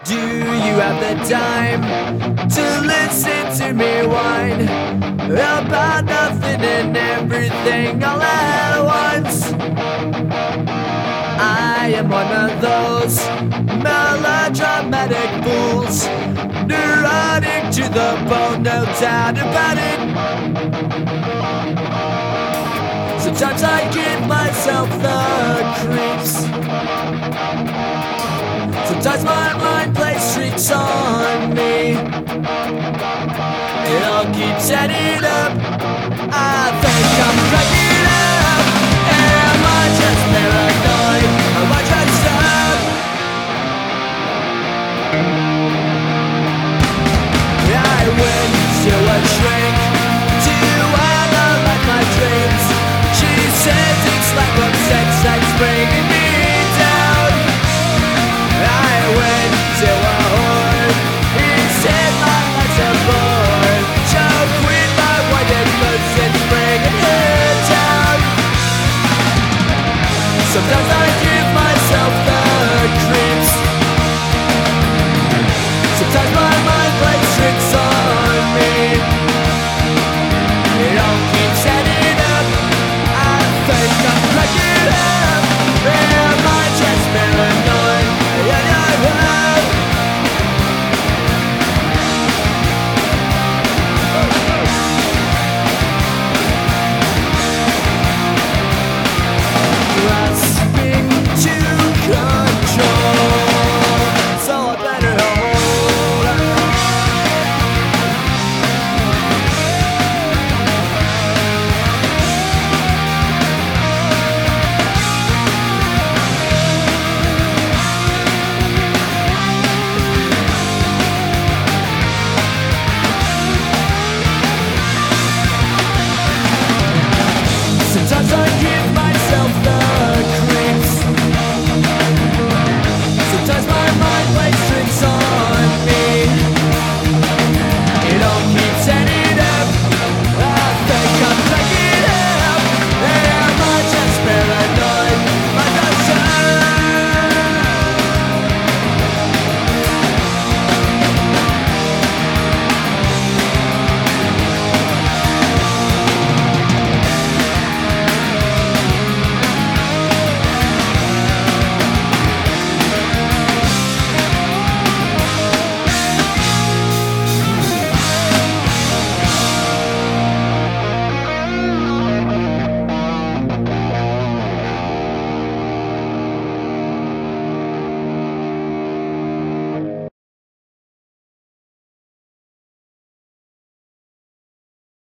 Do you have the time to listen to me whine about nothing and everything all at once? I am one of those melodramatic fools, neurotic to the bone, no doubt about it. Sometimes I give myself the creeps. Sometimes my mind plays tricks on me. It all keeps adding up. I think I'm cracking.